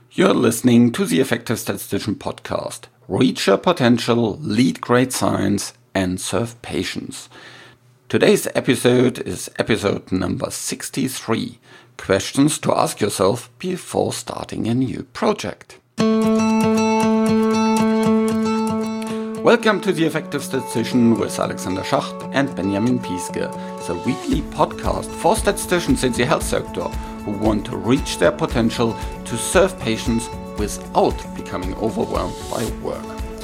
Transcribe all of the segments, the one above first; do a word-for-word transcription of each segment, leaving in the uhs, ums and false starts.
You're listening to the Effective Statistician podcast. Reach your potential, lead great science, and serve patients. Today's episode is episode number sixty-three. Questions to ask yourself before starting a new project. Welcome to the Effective Statistician with Alexander Schacht and Benjamin Pieske, the weekly podcast for statisticians in the health sector who want to reach their potential to serve patients without becoming overwhelmed by work.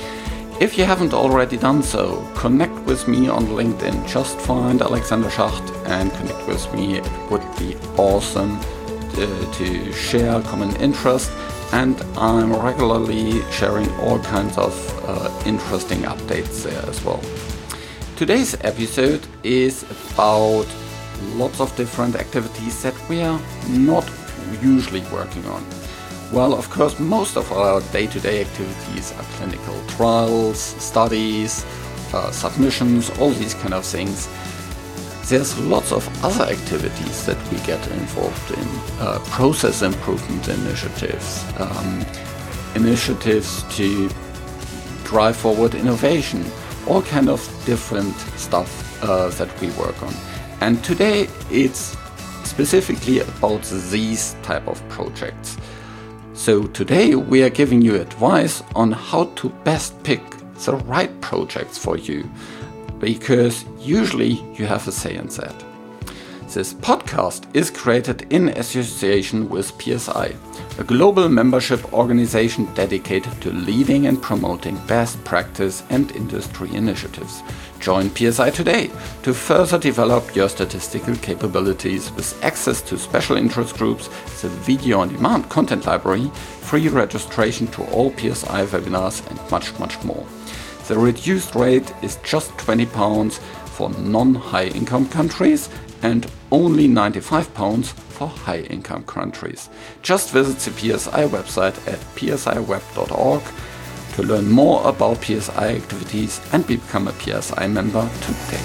If you haven't already done so, connect with me on LinkedIn. Just find Alexander Schacht and connect with me. It would be awesome to, to share common interest, and I'm regularly sharing all kinds of uh, interesting updates there as well. Today's episode is about lots of different activities that we are not usually working on. Well, of course, most of our day-to-day activities are clinical trials, studies, uh, submissions, all these kind of things. There's lots of other activities that we get involved in. Uh, process improvement initiatives, um, initiatives to drive forward innovation, all kind of different stuff uh, that we work on. And today it's specifically about these type of projects. So today we are giving you advice on how to best pick the right projects for you, because usually you have a say in that. This podcast is created in association with P S I, a global membership organization dedicated to leading and promoting best practice and industry initiatives. Join P S I today to further develop your statistical capabilities with access to special interest groups, the video-on-demand content library, free registration to all P S I webinars, and much, much more. The reduced rate is just twenty pounds for non-high income countries and only ninety-five pounds for high income countries. Just visit the P S I website at p s i web dot org to learn more about P S I activities and become a P S I member today.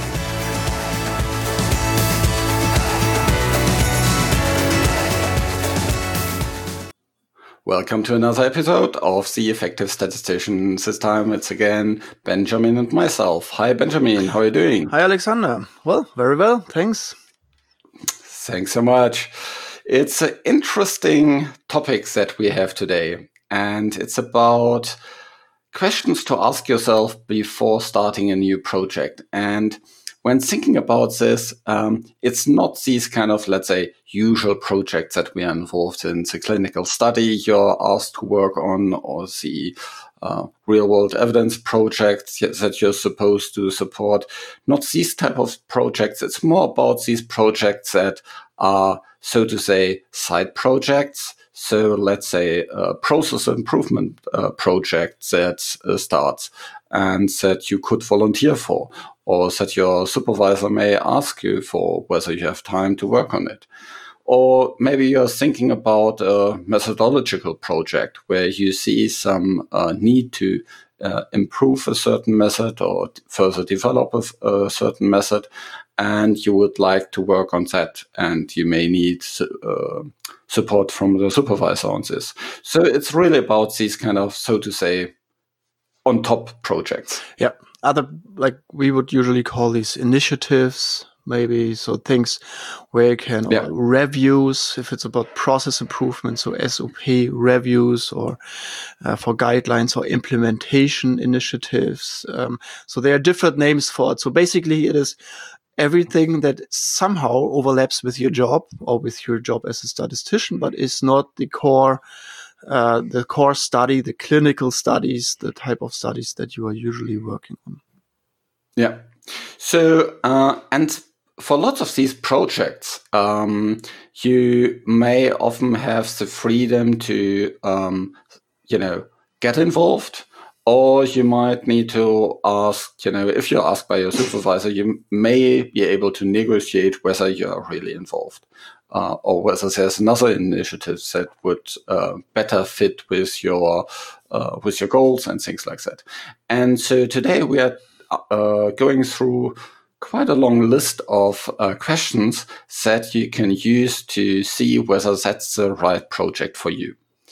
Welcome to another episode of The Effective Statistician. This time it's again Benjamin and myself. Hi Benjamin, how are you doing? Hi Alexander. Well, very well, thanks. Thanks so much. It's an interesting topic that we have today, and it's about questions to ask yourself before starting a new project. And when thinking about this, um, it's not these kind of, let's say, usual projects that we are involved in, the clinical study you're asked to work on, or the uh, real-world evidence projects that you're supposed to support. Not these type of projects. It's more about these projects that are, so to say, side projects. So let's say a process improvement uh, project that uh, starts and that you could volunteer for, or that your supervisor may ask you for whether you have time to work on it. Or maybe you're thinking about a methodological project where you see some uh, need to uh, improve a certain method or further develop a, a certain method, and you would like to work on that, and you may need uh, support from the supervisor on this. So it's really about these kind of, so to say, on top projects. Yeah, other, like we would usually call these initiatives, maybe, so things where you can, yeah. reviews, if it's about process improvement, so S O P reviews, or uh, for guidelines or implementation initiatives. Um, so there are different names for it. So basically it is everything that somehow overlaps with your job or with your job as a statistician, but is not the core Uh, the core study, the clinical studies, the type of studies that you are usually working on. Yeah. So, uh, and for lots of these projects, um, you may often have the freedom to, um, you know, get involved, or you might need to ask, you know, if you're asked by your supervisor, you may be able to negotiate whether you're really involved. Uh, or whether there's another initiative that would uh, better fit with your uh, with your goals and things like that. And so today we are uh, going through quite a long list of uh, questions that you can use to see whether that's the right project for you.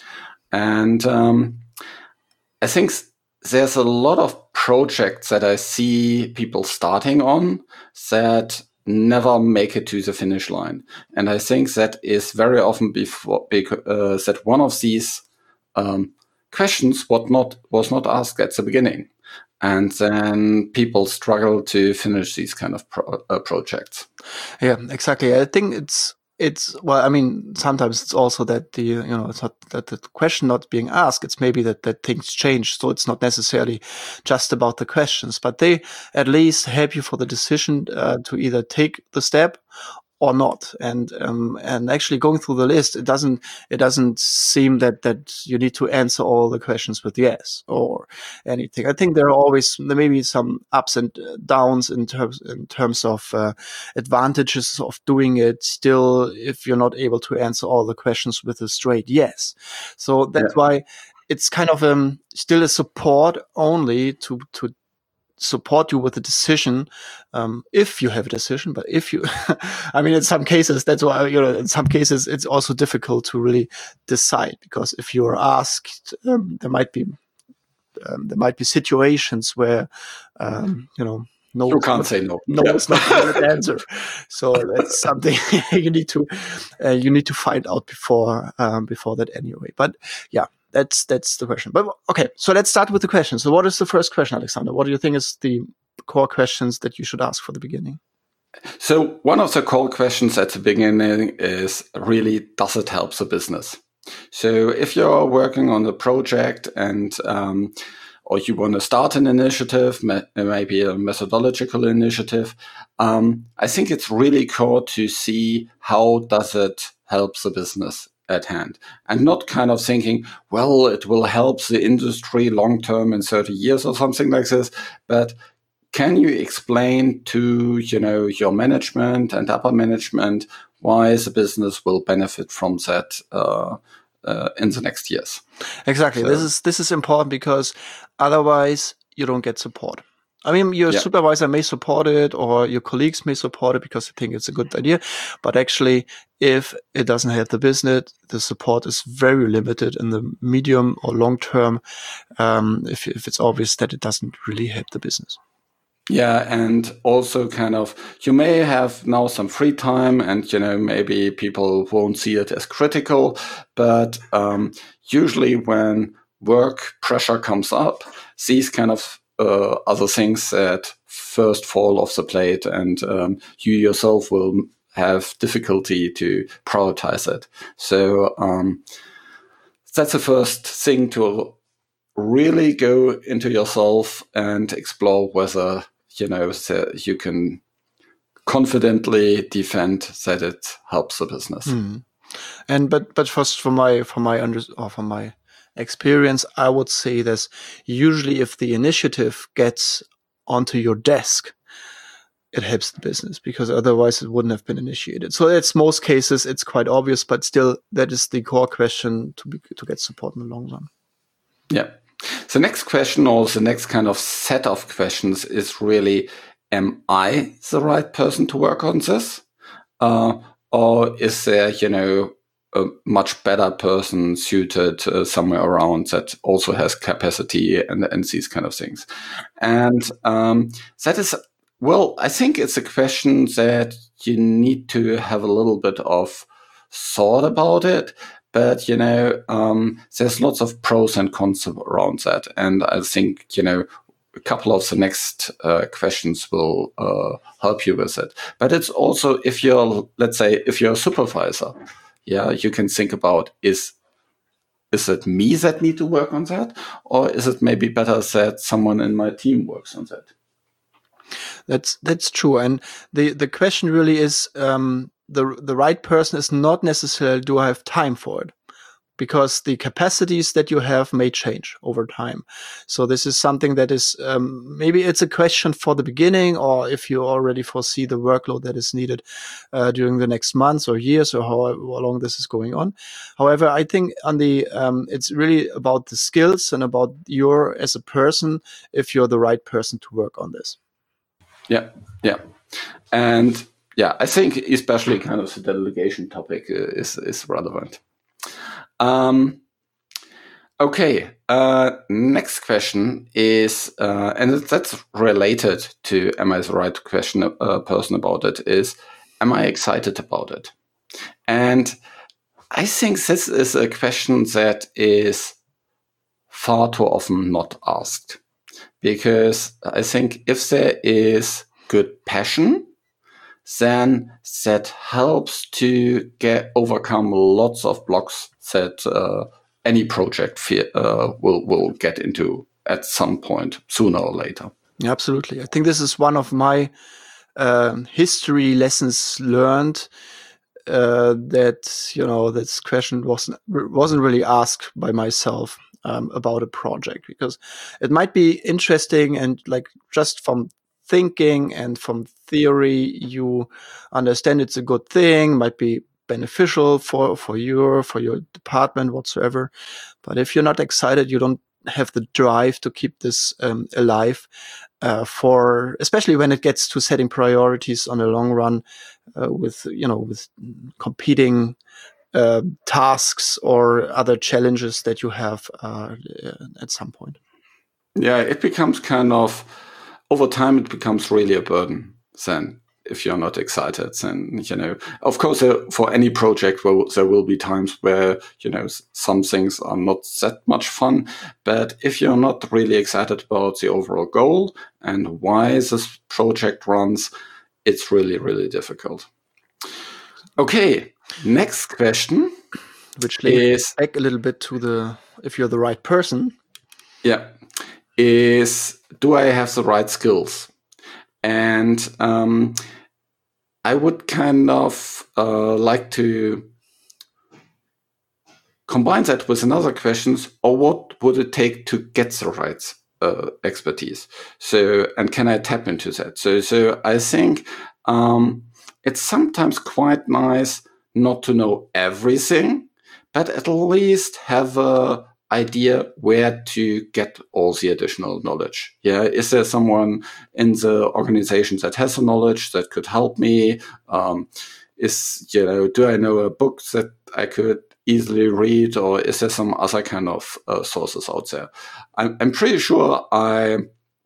And um, I think there's a lot of projects that I see people starting on that never make it to the finish line. And I think that is very often before uh, that one of these um, questions what not was not asked at the beginning. And then people struggle to finish these kind of pro- uh, projects. Yeah, exactly. I think it's it's well. I mean, sometimes it's also that the you know it's not that the question not being asked. It's maybe that that things change, so it's not necessarily just about the questions, but they at least help you for the decision uh, to either take the step or not. And um, and actually going through the list, it doesn't it doesn't seem that that you need to answer all the questions with yes or anything. I think there are always there may be some ups and downs in terms in terms of uh, advantages of doing it. Still, if you're not able to answer all the questions with a straight yes, so that's yeah. why it's kind of um still a support only to to. support you with a decision, um, if you have a decision, but if you, I mean, in some cases, that's why, you know, in some cases, it's also difficult to really decide, because if you are asked, um, there might be, um, there might be situations where, um, you know, no, you can't say no. No, yeah. It's not the right answer. So that's something you need to, uh, you need to find out before, um, before that anyway. But yeah. That's that's the question. But okay, so let's start with the question. So what is the first question, Alexander? What do you think is the core questions that you should ask for the beginning? So one of the core questions at the beginning is really, does it help the business? So if you're working on a project and um, or you want to start an initiative, maybe a methodological initiative, um, I think it's really core to see how does it help the business at hand, and not kind of thinking, well, it will help the industry long term in thirty years or something like this. But can you explain to, you know, your management and upper management why the business will benefit from that uh, uh, in the next years? Exactly. So, this is this is important, because otherwise you don't get support. I mean, your yeah. supervisor may support it, or your colleagues may support it because they think it's a good idea. But actually, if it doesn't help the business, the support is very limited in the medium or long term, um, if, if it's obvious that it doesn't really help the business. Yeah, and also kind of, you may have now some free time, and, you know, maybe people won't see it as critical, but um, usually when work pressure comes up, these kind of Uh, other things that first fall off the plate, and um, you yourself will have difficulty to prioritize it. So um, that's the first thing, to really go into yourself and explore whether, you know, you can confidently defend that it helps the business. Mm. And but but first, for my for my under or for my experience, I would say that usually if the initiative gets onto your desk, it helps the business, because otherwise it wouldn't have been initiated. So it's most cases, it's quite obvious, but still that is the core question to be, to get support in the long run. Yeah. The next question, or the next kind of set of questions, is really, am I the right person to work on this? Uh, or is there, you know, a much better person suited uh, somewhere around that also has capacity and, and these kind of things. And um, that is, well, I think it's a question that you need to have a little bit of thought about it. But, you know, um, there's lots of pros and cons around that. And I think, you know, a couple of the next uh, questions will uh, help you with it. But it's also, if you're, let's say, if you're a supervisor, yeah, you can think about, is is it me that need to work on that? Or is it maybe better that someone in my team works on that? That's that's true. And the, the question really is, um, the the right person is not necessarily, do I have time for it? Because the capacities that you have may change over time. So this is something that is, um, maybe it's a question for the beginning, or if you already foresee the workload that is needed uh, during the next months or years, or how, how long this is going on. However, I think on the um, it's really about the skills and about your as a person, if you're the right person to work on this. Yeah, yeah. And yeah, I think especially kind of the delegation topic is, is relevant. Um, Okay. Uh, next question is, uh, and that's related to, am I the right question, uh, person about it, is, am I excited about it? And I think this is a question that is far too often not asked. Because I think if there is good passion, then that helps to get overcome lots of blocks that uh, any project fe- uh, will will get into at some point, sooner or later. Absolutely. I think this is one of my uh, history lessons learned, uh, that, you know, this question wasn't, wasn't really asked by myself um, about a project, because it might be interesting and like just from thinking and from theory, you understand it's a good thing, might be beneficial for, for your, for your department whatsoever. But if you're not excited, you don't have the drive to keep this um, alive, uh, for, especially when it gets to setting priorities on a long run, uh, with, you know, with competing uh, tasks or other challenges that you have uh, at some point. Yeah, it becomes kind of, over time, it becomes really a burden then. If you're not excited, then, you know, of course, uh, for any project, well, there will be times where, you know, some things are not that much fun. But if you're not really excited about the overall goal and why this project runs, it's really, really difficult. Okay, next question. Which links back a little bit to the, if you're the right person. Yeah. Is, do I have the right skills? And um, I would kind of uh, like to combine that with another questions, or what would it take to get the right uh, expertise? So, and can I tap into that? So, so I think um, it's sometimes quite nice not to know everything, but at least have a idea where to get all the additional knowledge. Yeah, is there someone in the organization that has the knowledge that could help me? Um, is, you know, do I know a book that I could easily read, or is there some other kind of uh, sources out there? I'm, I'm pretty sure I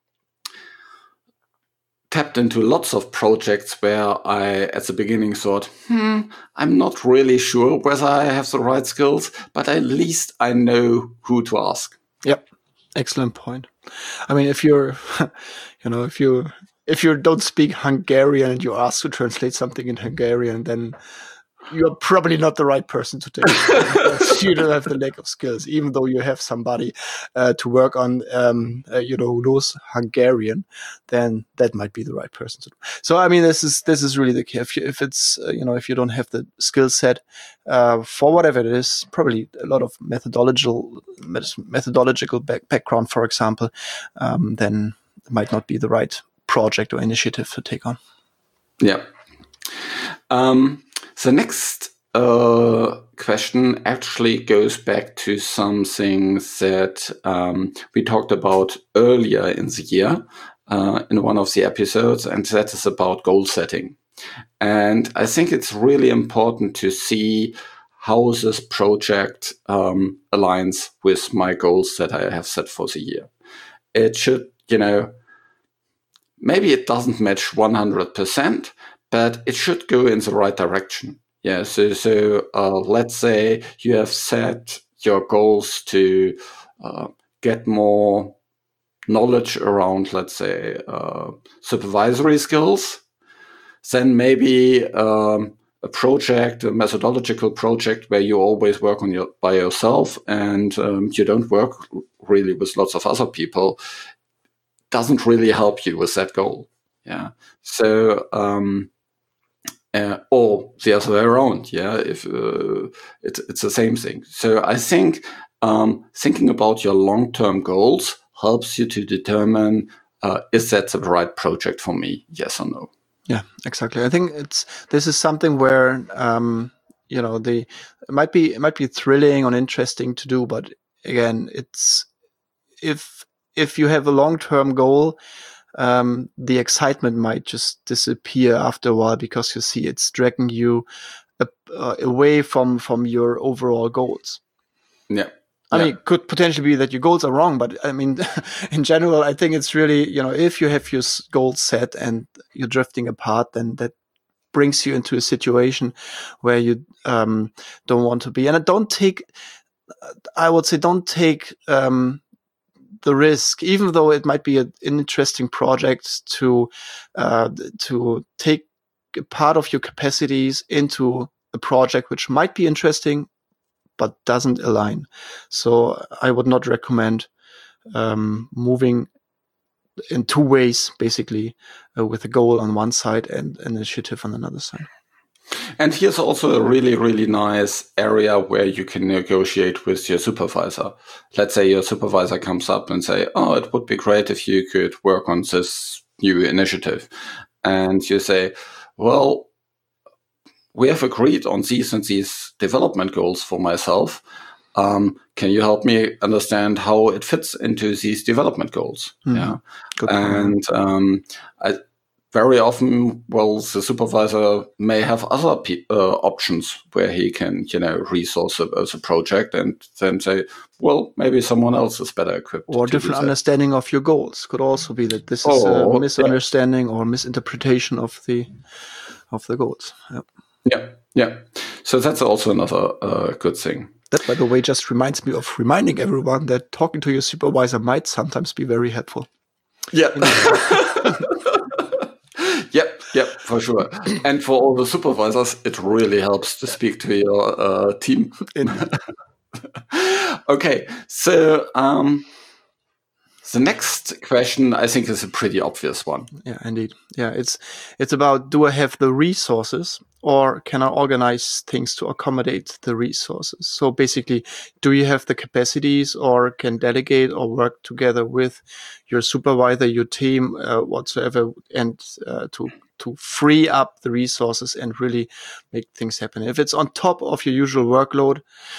tapped into lots of projects where I, at the beginning, thought, hmm, I'm not really sure whether I have the right skills, but at least I know who to ask. Yep. Excellent point. I mean, if you're, you know, if you, if you don't speak Hungarian and you're asked to translate something in Hungarian, then you're probably not the right person to take it. You don't have the lack of skills, even though you have somebody uh, to work on, um, uh, you know, who knows Hungarian, then that might be the right person to do. So, I mean, this is this is really the key. If, you, if it's, uh, you know, if you don't have the skill set uh, for whatever it is, probably a lot of methodological methodological back, background, for example, um, then it might not be the right project or initiative to take on. Yeah. Um, The next uh, question actually goes back to something that um, we talked about earlier in the year uh, in one of the episodes, and that is about goal setting. And I think it's really important to see how this project um, aligns with my goals that I have set for the year. It should, you know, maybe it doesn't match one hundred percent, but it should go in the right direction. Yeah, so so uh, let's say you have set your goals to uh, get more knowledge around, let's say, uh, supervisory skills. Then maybe um, a project, a methodological project where you always work on your by yourself and um, you don't work really with lots of other people, doesn't really help you with that goal. Yeah, so. Um, Uh, or the other way around, yeah, if uh, it's it's the same thing. So I think um, thinking about your long-term goals helps you to determine uh, is that the right project for me, yes or no. Yeah, exactly. I think it's this is something where um, you know the it might be it might be thrilling or interesting to do, but again, it's if if you have a long-term goal. Um, the excitement might just disappear after a while because you see it's dragging you uh, uh, away from from your overall goals. Yeah, I yeah. mean, it could potentially be that your goals are wrong, but I mean, in general, I think it's really, you know, if you have your goals set and you're drifting apart, then that brings you into a situation where you um, don't want to be. And don't take, I would say, don't take um, the risk, even though it might be a, an interesting project to uh, to take a part of your capacities into a project which might be interesting, but doesn't align. So I would not recommend um, moving in two ways, basically, uh, with a goal on one side and an initiative on another side. And here's also a really, really nice area where you can negotiate with your supervisor. Let's say your supervisor comes up and say, oh, it would be great if you could work on this new initiative. And you say, well, we have agreed on these and these development goals for myself. Um, can you help me understand how it fits into these development goals? Mm-hmm. Yeah. Good and um, I, very often, well, the supervisor may have other pe- uh, options where he can, you know, resource a, as a project and then say, well, maybe someone else is better equipped. Or different understanding of your goals could also be that this is oh, a misunderstanding yeah. or misinterpretation of the of the goals. Yeah. Yeah, yeah. So that's also another uh, good thing. That, by the way, just reminds me of reminding everyone that talking to your supervisor might sometimes be very helpful. Yeah. Yep, yep, for sure. And for all the supervisors, it really helps to speak to your uh, team. Okay, so um, the next question, I think, is a pretty obvious one. Yeah, indeed. Yeah, it's it's about, do I have the resources, or can I organize things to accommodate the resources? So basically, do you have the capacities, or can delegate or work together with your supervisor, your team, uh, whatsoever, and uh, to to free up the resources and really make things happen? If it's on top of your usual workload,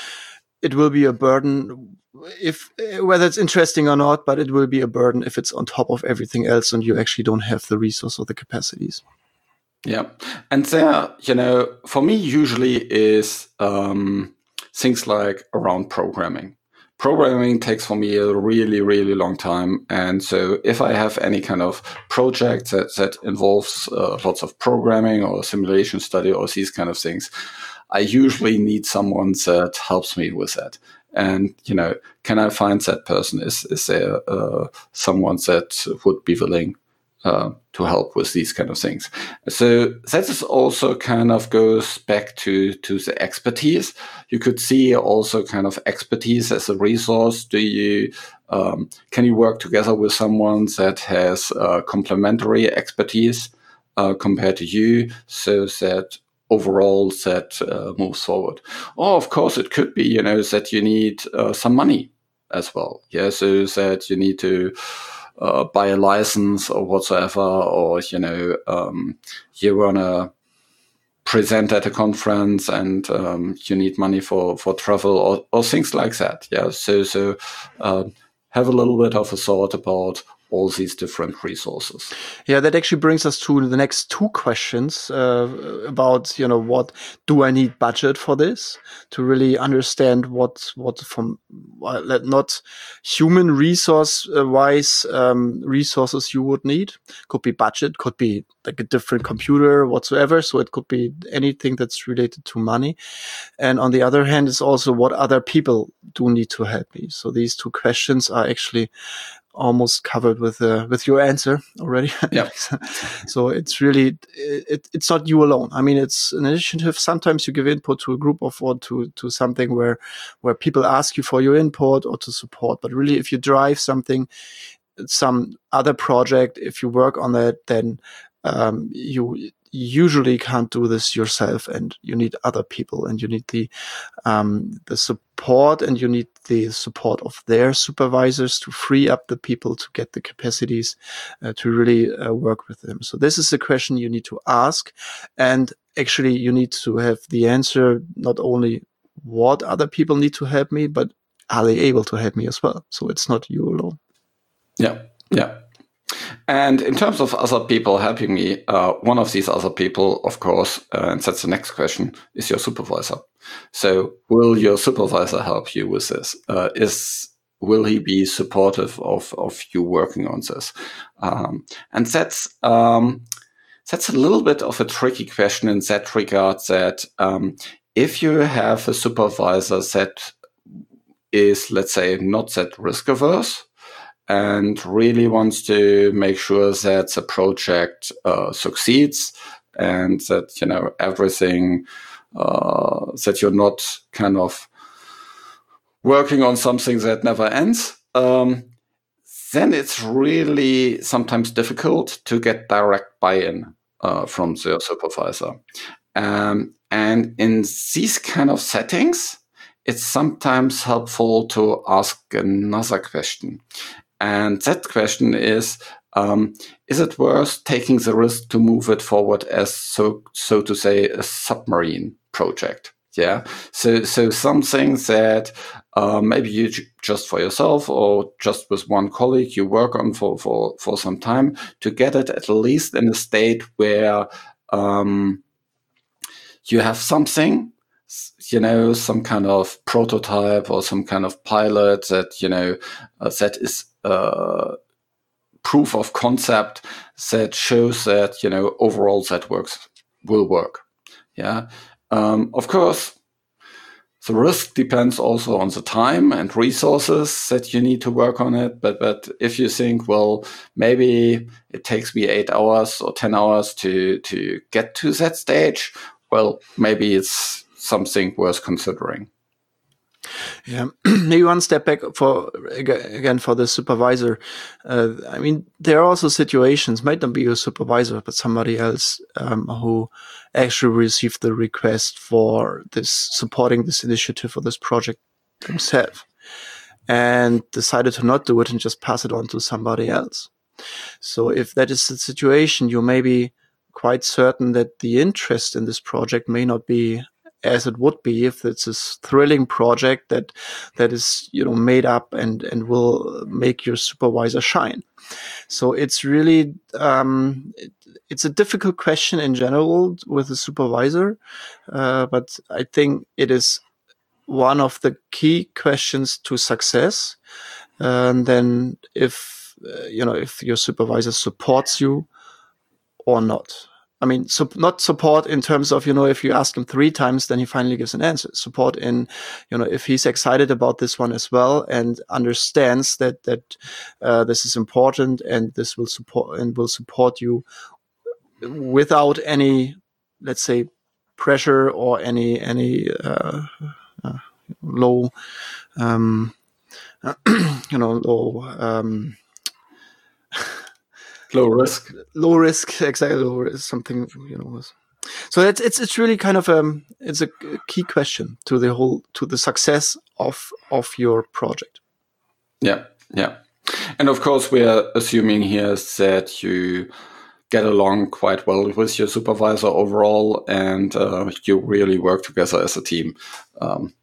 it will be a burden, if whether it's interesting or not, but it will be a burden if it's on top of everything else and you actually don't have the resource or the capacities. Yeah. And there, you know, for me, usually is um, things like around programming. Programming takes for me a really, really long time. And so if I have any kind of project that, that involves uh, lots of programming or simulation study or these kind of things, I usually need someone that helps me with that. And, you know, can I find that person? Is, is there uh, someone that would be willing uh, to help with these kind of things? So that is also kind of goes back to, to the expertise. You could see also kind of expertise as a resource. Do you, um, can you work together with someone that has uh, complementary expertise uh, compared to you, so that overall that uh, moves forward? Or of course it could be, you know, that you need uh, some money as well. Yeah, so that you need to uh, buy a license or whatsoever, or, you know, um, you want to present at a conference and um, you need money for, for travel or, or things like that. Yeah, so, so uh, have a little bit of a thought about all these different resources. Yeah, that actually brings us to the next two questions uh, about, you know, what do I need budget for this to really understand what, what from uh, not human resource uh, wise um, resources you would need. Could be budget, could be like a different computer, whatsoever. So it could be anything that's related to money. And on the other hand, it's also what other people do need to help me. So these two questions are actually almost covered with uh, with your answer already. Yeah. So it's really it, it's not you alone. I mean, it's an initiative. Sometimes you give input to a group of or to to something where where people ask you for your input or to support. But really, if you drive something, some other project, if you work on that, then um, you usually can't do this yourself, and you need other people, and you need the um, the support, and you need the support of their supervisors to free up the people to get the capacities uh, to really uh, work with them. So this is a question you need to ask, and actually you need to have the answer, not only what other people need to help me, but are they able to help me as well? So it's not you alone. Yeah, yeah. And in terms of other people helping me, uh, one of these other people, of course, uh, and that's the next question, is your supervisor. So will your supervisor help you with this? Uh, is will he be supportive of, of you working on this? Um, and that's um, that's a little bit of a tricky question in that regard, that um, if you have a supervisor that is, let's say, not that risk averse, and really wants to make sure that the project uh, succeeds, and that, you know, everything, uh, that you're not kind of working on something that never ends, um, then it's really sometimes difficult to get direct buy-in uh, from the supervisor. Um, and in these kind of settings, it's sometimes helpful to ask another question. And that question is, um, is it worth taking the risk to move it forward as, so so to say, a submarine project? Yeah. So so something that uh, maybe you j- just for yourself or just with one colleague you work on for, for, for some time to get it at least in a state where um, you have something, you know, some kind of prototype or some kind of pilot that, you know, uh, that is uh, proof of concept that shows that, you know, overall that works, will work. Yeah. Um, of course, the risk depends also on the time and resources that you need to work on it. But, but if you think, well, maybe it takes me eight hours or ten hours to, to get to that stage, well, maybe it's something worth considering. Yeah, maybe one step back for again for the supervisor. Uh, I mean, there are also situations, might not be your supervisor, but somebody else um, who actually received the request for this supporting this initiative or this project themselves, and decided to not do it and just pass it on to somebody else. So if that is the situation, you may be quite certain that the interest in this project may not be as it would be if it's a thrilling project that that is, you know, made up and and will make your supervisor shine. So it's really um, it, it's a difficult question in general with a supervisor, uh, but I think it is one of the key questions to success. And then if uh, you know if your supervisor supports you or not. I mean, so not support in terms of, you know, if you ask him three times, then he finally gives an answer. Support in, you know, if he's excited about this one as well and understands that that uh, this is important and this will support and will support you without any, let's say, pressure or any any uh, uh, low, um, you know, low. Um, Low risk, low risk, exactly. Low risk, something, you know. So it's it's it's really kind of um it's a key question to the whole to the success of of your project. Yeah, yeah, and of course we are assuming here that you get along quite well with your supervisor overall, and uh, you really work together as a team. Um,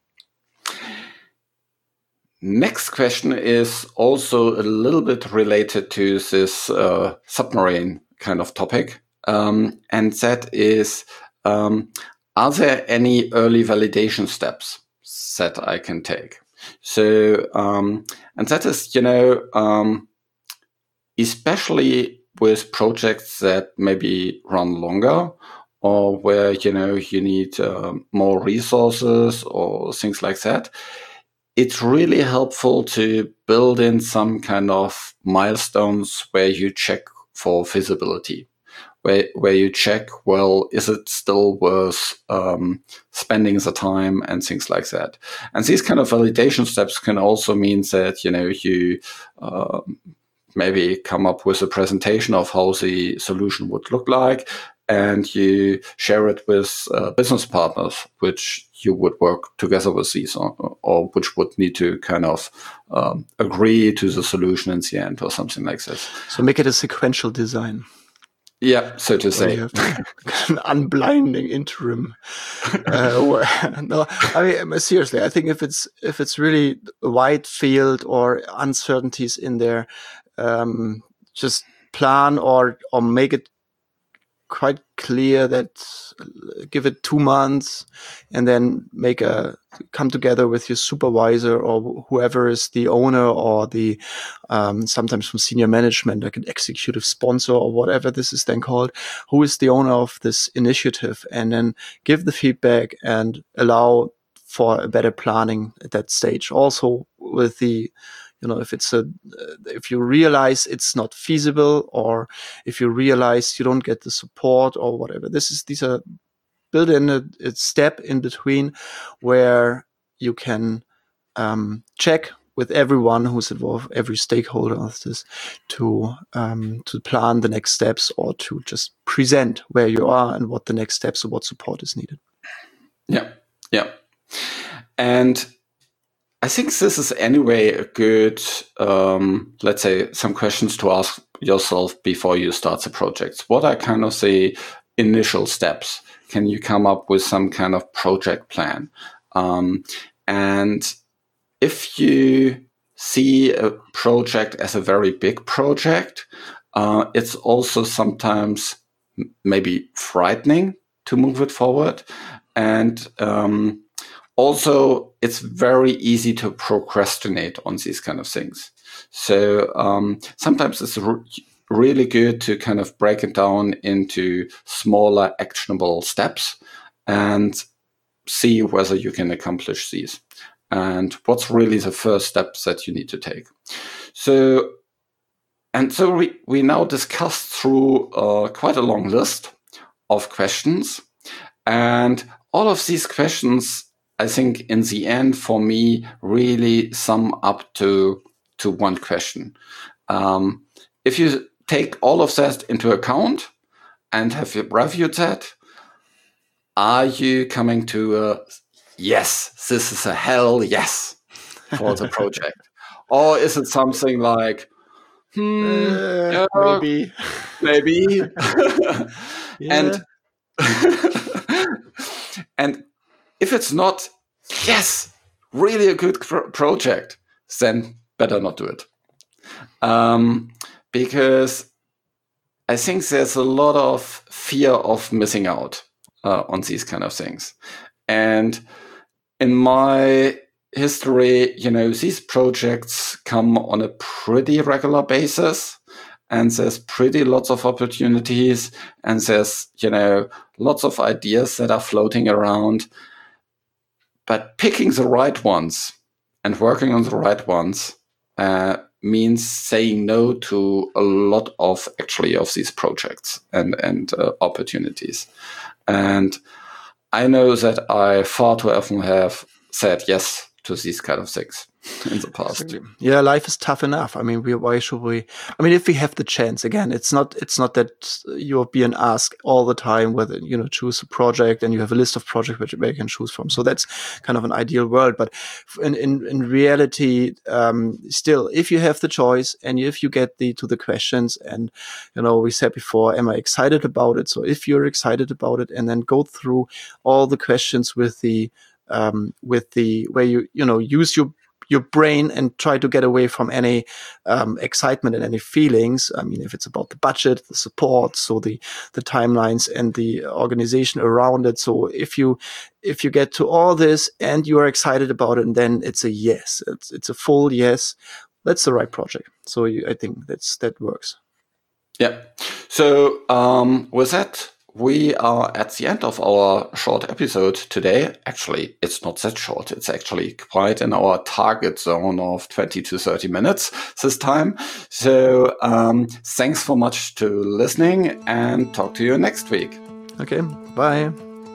Next question is also a little bit related to this uh, submarine kind of topic. Um, and that is, um, are there any early validation steps that I can take? So, um, and that is, you know, um, especially with projects that maybe run longer or where, you know, you need uh, more resources or things like that. It's really helpful to build in some kind of milestones where you check for feasibility, where where you check, well, is it still worth um, spending the time and things like that. And these kind of validation steps can also mean that, you know, you uh, maybe come up with a presentation of how the solution would look like, and you share it with uh, business partners, which you would work together with these, or, or which would need to kind of um, agree to the solution in the end, or something like this. So make it a sequential design. Yeah, so to say. You have an unblinding interim. uh, where, no, I mean seriously. I think if it's if it's really a wide field or uncertainties in there, um, just plan or or make it quite clear that uh, give it two months and then make a come together with your supervisor or whoever is the owner or the um, sometimes from senior management, like an executive sponsor or whatever this is then called, who is the owner of this initiative, and then give the feedback and allow for a better planning at that stage. Also with the You know, if it's a, if you realize it's not feasible, or if you realize you don't get the support or whatever, this is these are built in a, a step in between where you can um, check with everyone who's involved, every stakeholder of this, to um, to plan the next steps or to just present where you are and what the next steps or what support is needed. Yeah, yeah, and I think this is anyway a good, um, let's say, some questions to ask yourself before you start the projects. What are kind of the initial steps? Can you come up with some kind of project plan? Um, and if you see a project as a very big project, uh, it's also sometimes maybe frightening to move it forward. And um, also, it's very easy to procrastinate on these kind of things. So um, sometimes it's re- really good to kind of break it down into smaller actionable steps and see whether you can accomplish these. And what's really the first steps that you need to take. So, and so we, we now discussed through uh, quite a long list of questions. And all of these questions, I think in the end, for me, really sum up to, to one question. Um, if you take all of that into account and have you reviewed that, are you coming to a yes, this is a hell yes for the project? Or is it something like, hmm, uh, uh, maybe, maybe, and and if it's not, yes, really a good pro- project, then better not do it. Um, because I think there's a lot of fear of missing out uh, on these kind of things. And in my history, you know, these projects come on a pretty regular basis. And there's pretty lots of opportunities. And there's, you know, lots of ideas that are floating around. But picking the right ones and working on the right ones uh, means saying no to a lot of actually of these projects and, and uh, opportunities. And I know that I far too often have said yes to these kind of things in the past. Yeah, life is tough enough. I mean, we, why should we? I mean, if we have the chance, again, it's not it's not that you're being asked all the time whether, you know, choose a project and you have a list of projects which you can choose from. So that's kind of an ideal world. But in in, in reality, um, still, if you have the choice and if you get the to the questions, and you know, we said before, am I excited about it? So if you're excited about it, and then go through all the questions with the um, with the where you you know use your your brain and try to get away from any um, excitement and any feelings. I mean, if it's about the budget, the support, so the the timelines and the organization around it. So if you if you get to all this and you are excited about it, and then it's a yes, it's it's a full yes. That's the right project. So you, I think that's that works. Yeah. So um, with that, we are at the end of our short episode today. Actually, it's not that short. It's actually quite in our target zone of twenty to thirty minutes this time. So um, thanks so much to listening, and talk to you next week. Okay, bye.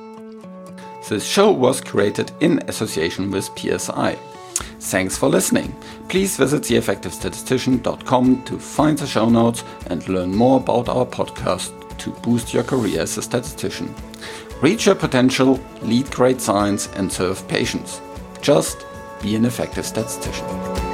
This show was created in association with P S I. Thanks for listening. Please visit the effective statistician dot com to find the show notes and learn more about our podcast to boost your career as a statistician. Reach your potential, lead great science, and serve patients. Just be an effective statistician.